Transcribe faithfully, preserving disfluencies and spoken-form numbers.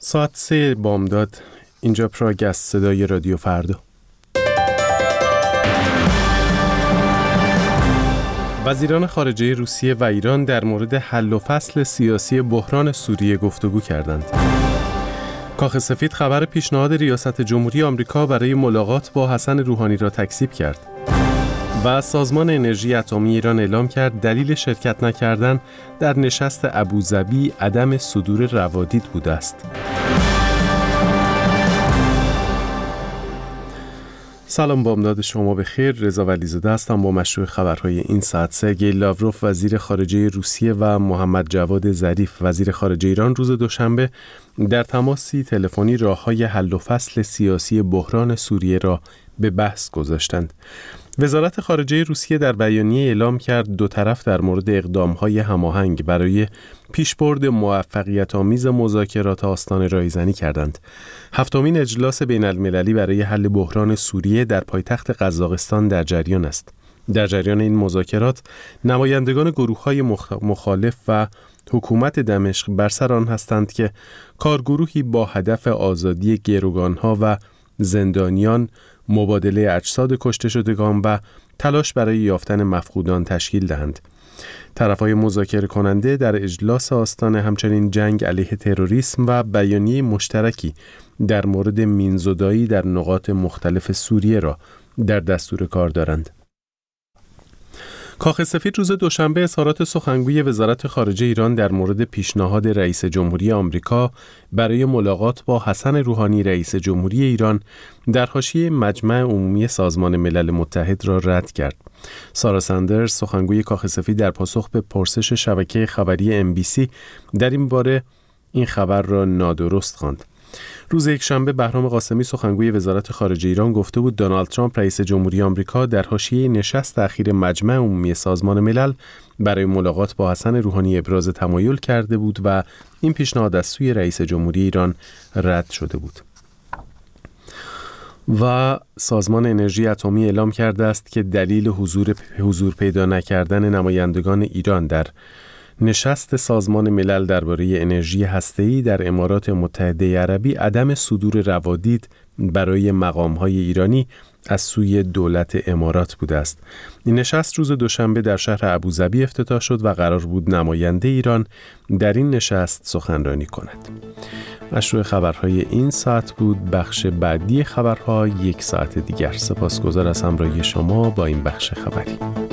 ساعت سه بامداد. اینجا پراگ است، صدای رادیو فردا. وزیران خارجه روسیه و ایران در مورد حل و فصل سیاسی بحران سوریه گفتگو کردند. کاخ سفید خبر پیشنهاد ریاست جمهوری آمریکا برای ملاقات با حسن روحانی را تکذیب کرد. و سازمان انرژی اتمی ایران اعلام کرد دلیل شرکت نکردن در نشست ابوظبی عدم صدور روادید بوده است. سلام، بامداد شما بخیر. رضا ولیزاده هستم با مشروع خبرهای این ساعت. سرگئی لاوروف وزیر خارجه روسیه و محمد جواد ظریف وزیر خارجه ایران روز دوشنبه در تماسی تلفنی راه‌های حل و فصل سیاسی بحران سوریه را به بحث گذاشتند. وزارت خارجه روسیه در بیانیه اعلام کرد دو طرف در مورد اقدام‌های هماهنگ برای پیشبرد موفقیت‌آمیز مذاکرات آستانه رایزنی کردند. هفتمین اجلاس بین‌المللی برای حل بحران سوریه در پایتخت قزاقستان در جریان است. در جریان این مذاکرات نمایندگان گروه‌های مخالف و حکومت دمشق بر سر آن هستند که کارگروهی با هدف آزادی گروگان‌ها و زندانیان، مبادله اجساد کشته شدگان و تلاش برای یافتن مفقودان تشکیل دهند. طرف‌های مذاکره کننده در اجلاس آستانه همچنین جنگ علیه تروریسم و بیانیه مشترکی در مورد مینزدایی در نقاط مختلف سوریه را در دستور کار دارند. کاخ سفید روز دوشنبه اظهارات سخنگوی وزارت خارجه ایران در مورد پیشنهاد رئیس جمهوری آمریکا برای ملاقات با حسن روحانی رئیس جمهوری ایران در حاشیه مجمع عمومی سازمان ملل متحد را رد کرد. سارا سندرز سخنگوی کاخ سفید در پاسخ به پرسش شبکه خبری ام بی سی در این باره این خبر را نادرست خواند. روز یکشنبه بهرام قاسمی سخنگوی وزارت خارجه ایران گفته بود دونالد ترامپ رئیس جمهوری آمریکا در حاشیه نشست اخیر مجمع عمومی سازمان ملل برای ملاقات با حسن روحانی ابراز تمایل کرده بود و این پیشنهاد از سوی رئیس جمهوری ایران رد شده بود. و سازمان انرژی اتمی اعلام کرده است که دلیل حضور حضور پیدا نکردن نمایندگان ایران در نشست سازمان ملل درباره انرژی هسته‌ای در امارات متحده عربی عدم صدور روادید برای مقام‌های ایرانی از سوی دولت امارات بوده است. این نشست روز دوشنبه در شهر ابوظبی افتتاح شد و قرار بود نماینده ایران در این نشست سخنرانی کند. مشروع خبرهای این ساعت بود. بخش بعدی خبرها یک ساعت دیگر. سپاسگزار از همراهی شما با این بخش خبری.